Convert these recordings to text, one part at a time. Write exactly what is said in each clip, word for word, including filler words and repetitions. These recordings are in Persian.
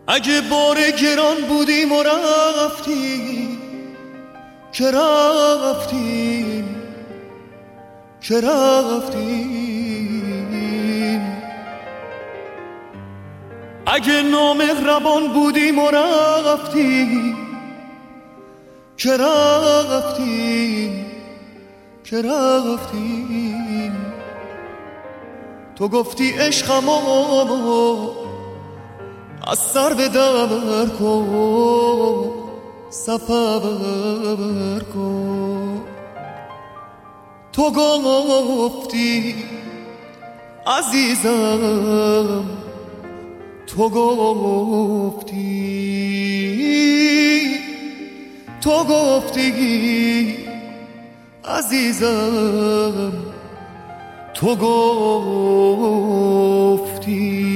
اگه بار گران بودیم و رفتیم که رفتیم که رفتیم، اگه نامهربان بودیم و رفتیم که رفتیم که رفتیم، تو گفتی عشقمو از سر به در کن سفر کن، تو گفتی عزیزم، تو گفتی تو گفتی عزیزم، تو گفتی.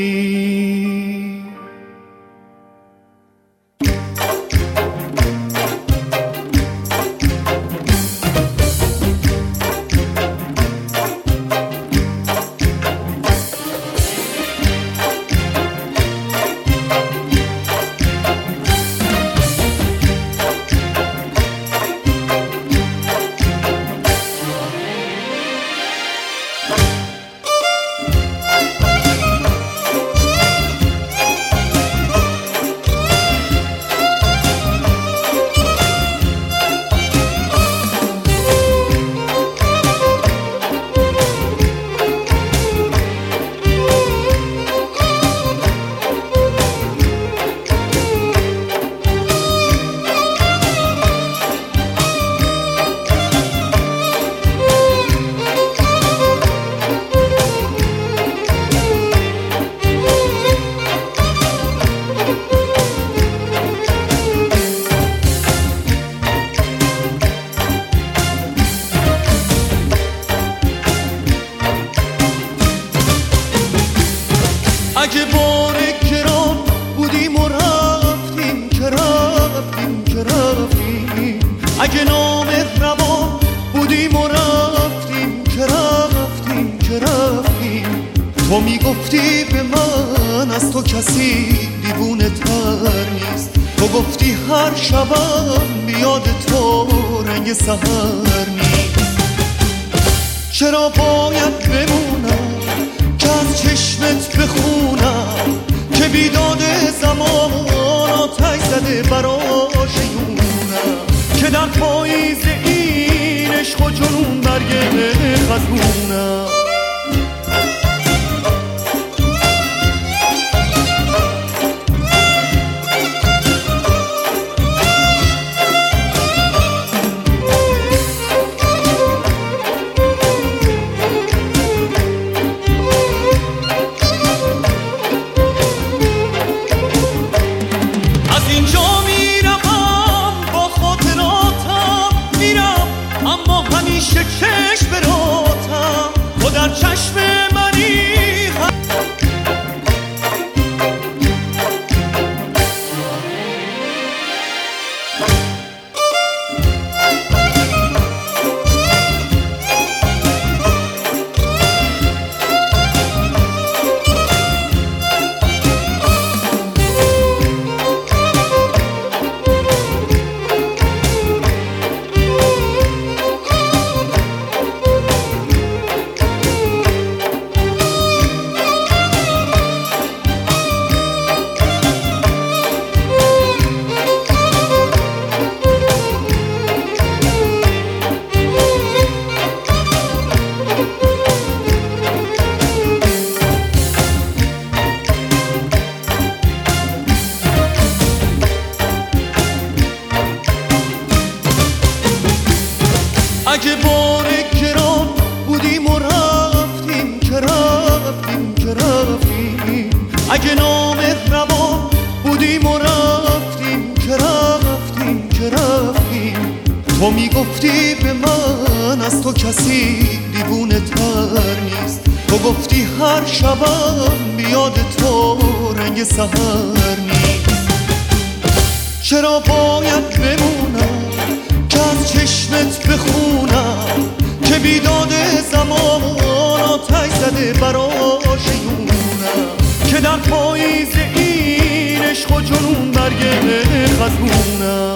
اگه بار گران بودیم و رفتیم که رفتیم که رفتیم، اگه نامهربان بودیم و رفتیم که رفتیم که رفتیم، تو میگفتی به من از تو کسی دیوونه تر نیست، تو گفتی هر شبم بیاد تو رنگ سحر نیست، چرا باید بمونم که از چشمت بخونم که بیداد زمان آتش زده براش یونم، که در پاییز این عشق و جنون برگ خزونم. چشم براتم تو در چشم منی، اگه بار گران بودیم و رفتیم که رفتیم که رفتیم، اگه نامهربان بودیم و رفتیم که رفتیم که رفتیم، تو میگفتی به من از تو کسی دیوونه تر نیست، تو گفتی هر شبم بیاد تو رنگ سحر نیست، چرا باید بمونم که از چشمت بخونم که بیداد زمان آتش زده براش یونم، که در در پاییز این عشق و جنون برگ خزونم.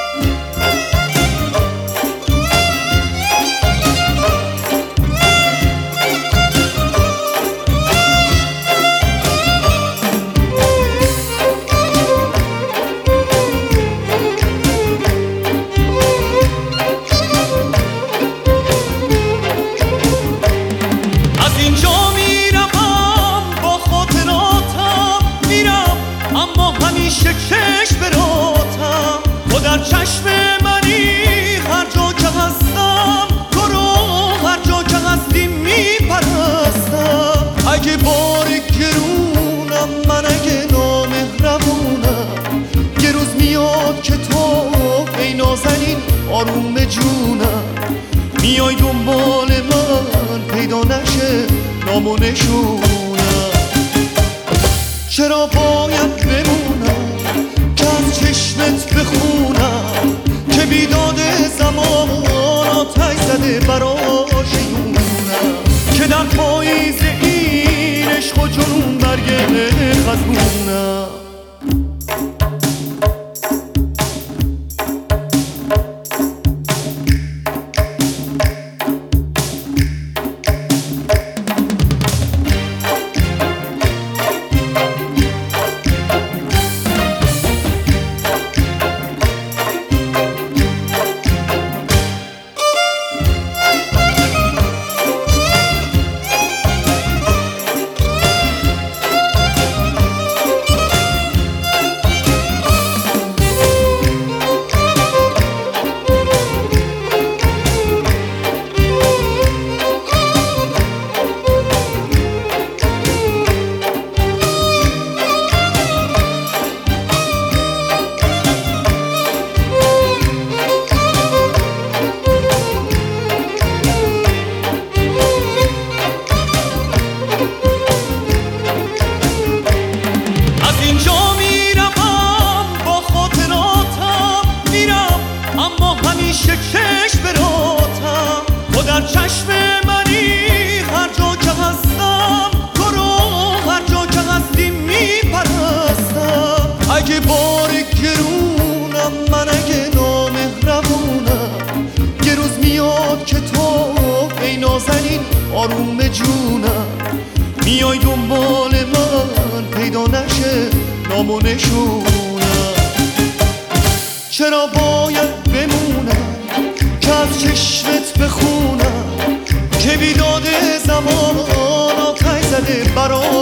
همیشه چشم براتم تو در چشم منی، هر جا که هستم تو رو هر جا که هستی میپرستم. اگه بار گرونم من، اگه نامهربونم، یه روز میاد که تو ای نازنین آروم جونم میای دنبال من، پیدا نشه نام و نشونم. چرا باید بمونم که از چشمت بخونم که بیداد زمان آتش زده براش یونم، که در پاییز این عشق و جنون برگ خزونم. همیشه چشم براتم تو در چشم منی، هر جا که هستم تو رو هر جا که هستی میپرستم. اگه بار گرونم من، اگه نامهربونم، یه روز میاد که تو ای نازنین آروم جونم میای دنبال من، پیدا نشه نام و نشونم. چرا باید بمونم که از چشمت بخونم که بیداد زمان آتش زده برام